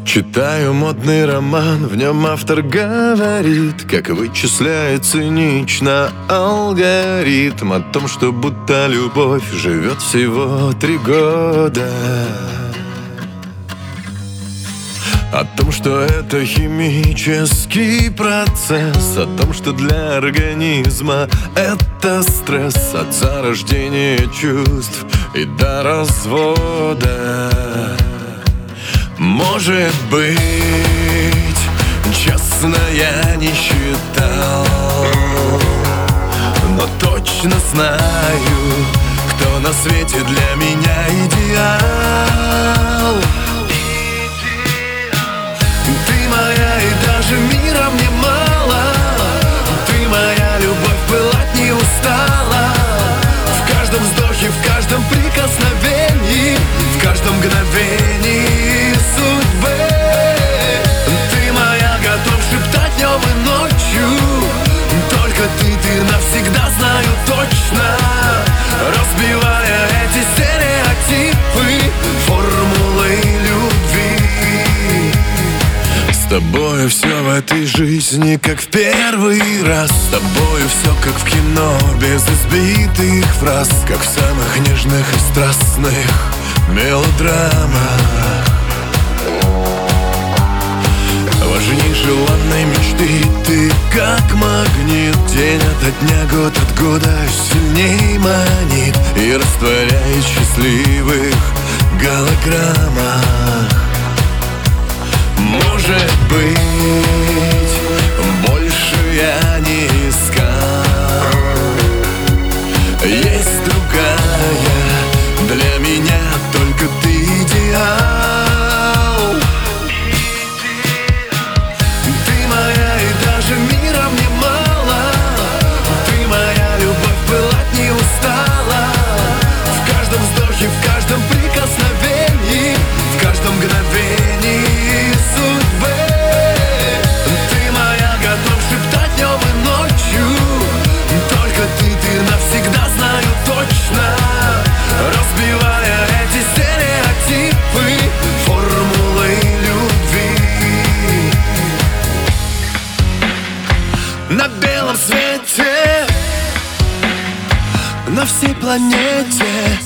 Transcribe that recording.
Читаю модный роман, в нем автор говорит, как вычисляет цинично алгоритм о том, что будто любовь живет всего 3 года. О том, что это химический процесс, о том, что для организма это стресс от зарождения чувств и до развода. Может быть, честно, я не считал, но точно знаю, кто на свете для меня идеал. Ты моя, и даже мира мне мало. Ты моя, любовь пылать не устала. В каждом вздохе, в каждом прикосновении, в каждом мгновении судьбы. Ты моя, готов шептать днем и ночью. Только ты навсегда, знаю точно. Разбивая эти стереотипы, формулы любви. С тобою все в этой жизни как в первый раз. С тобою все как в кино, без избитых фраз, как в самых нежных и страстных мелодрамах. Важней желанной мечты ты как магнит. День ото дня, год от года сильней манит и растворяет в счастливых голограммах. Может быть, больше я не искал. Есть другая, для меня только ты идеал. Ты моя, и даже мира мне мало. Ты моя, любовь пылать не устала. В каждом вздохе, в каждом прикосновении, в каждом мгновении судьбы. Ты моя, готов шептать днем и ночью. Только ты навсегда, знаю точно. Разбивая эти стереотипы, формулы любви. На белом свете, на всей планете